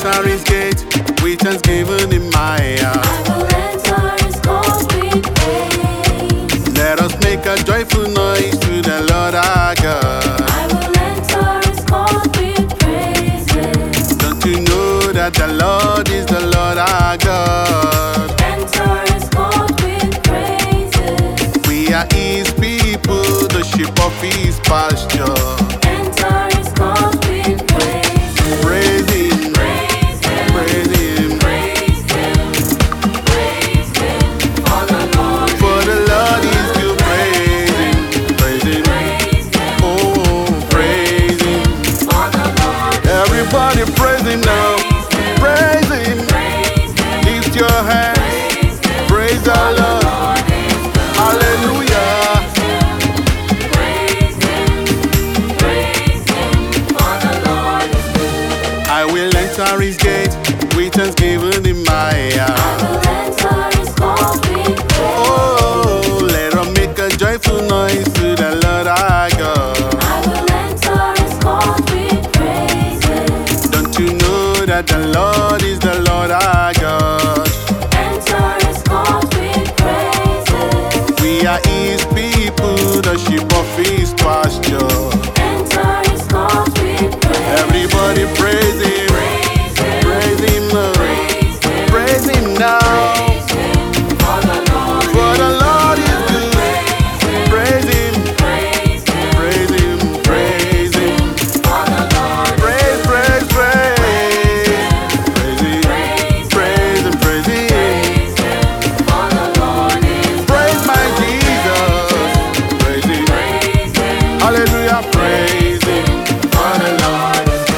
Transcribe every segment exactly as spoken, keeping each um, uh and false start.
enter his gate with thanksgiving in my heart. I will enter his courts with praise. Let us make a joyful noise to the Lord our God. I will enter his courts with praises. Don't you know that the Lord is the Lord our God? Enter his courts with praises. We are his people, the sheep of his pasture. Enter his courts with praises. Praise him, Praise him. praise him, Praise him. Praise him. For the Lord for the Lord is good. Praise him, praise him, praise him. oh, praise him. For the Lord Everybody praise him now, praise him. praise him. Lift your hands, praise the Lord, hallelujah. Praise him. Praise him. For the Lord is good. I will enter his gate with thanksgiving in my heart. I will enter his courts with praise. Oh, let us make a joyful noise to the Lord our God. I will enter his courts with praises. Don't you know that the Lord is the Lord our God? Enter his courts with praises. We are his people, the sheep of his pasture. Enter his courts with praise. Everybody praise him, Praise him. praise him, uh, Praise him. praise him now. Praise him. For the Lord For the Lord is good. praise him. Praise him, Praise him. praise him, praise him. For the Lord Praise, praise, praise. Praise him, praise praise him, praise him. praise him. For the Lord is Praise my Jesus. Praise him, praise him. hallelujah, praise him. For the Lord is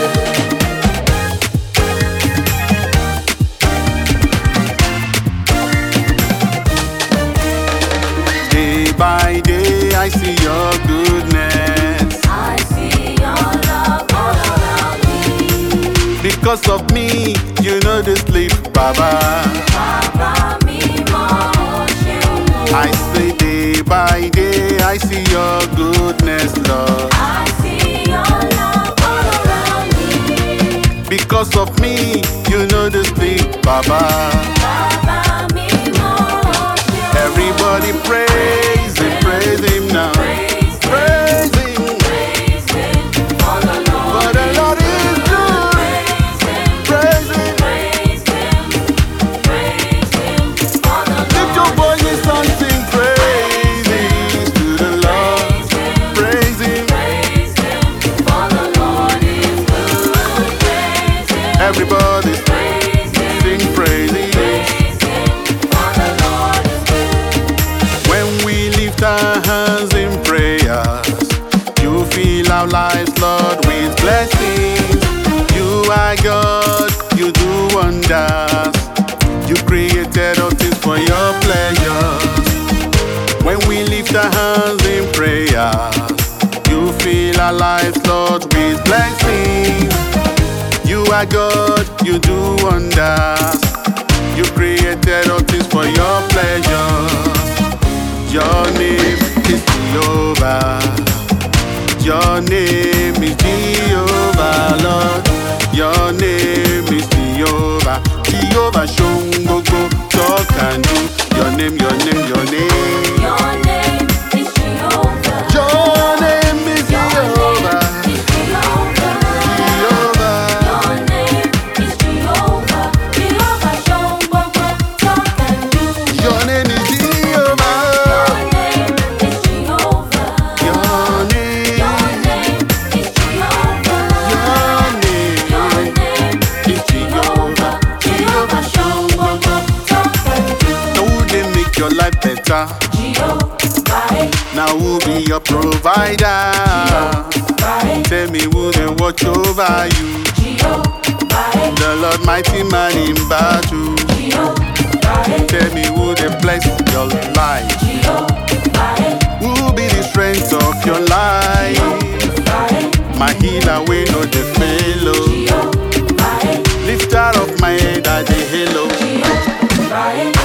good. Day by day I see your goodness. I see your love all around me. Because of me, you know the sleep, Baba. Baba mi mo ṣeun. I say day by day, I see your goodness, Lord. I see your love all around me. Because of me, you know the sleep, Baba. Baba mi mo ṣeun. Everybody praise him, praise him now. Praise him. Praise him, Praise him. For the Lord for the Lord is good. praise him. Praise him, Praise him. Praise him. For the lift your Lord voices and sing praises to the Lord. Praise him, praise him. For the Lord is good. Praise him. everybody Praise him. sing praises. Praise him. For the Lord is good. When we lift our hands in prayers, you fill our lives, Lord, with blessings. You are God, you do wonders. You created all things for your pleasures. When we lift our hands in prayers, you fill our lives, Lord, with blessings. You are God, you do wonders. You created all things for your pleasures. Your name is Jehovah. Your name is Jehovah, Lord. Your name is Jehovah. Jehovah, show gbogbo, talk and do. Your name, your name, your name. Your name is Jehovah. Your name is Jehovah. Is Jehovah. Jehovah. Your name is Jehovah. Jehovah, show gbogbo, talk and do. Your name is Jehovah. Your name is Jehovah. Your name. Your name is Jehovah. Your name. Your name is Jehovah. Jehovah, show gbogbo, talk and do. Now who dey make your life better? Jehovah, Now who be your provider? Jehovah, Tell me who dey watch over you? Jehovah, The Lord mighty man in battle. Jehovah, Tell me who dey bless your life? Jehovah, Who be the strength of your life? My healer we know the fellow. Jehovah, Lifter of my head at the halo. Jehovah,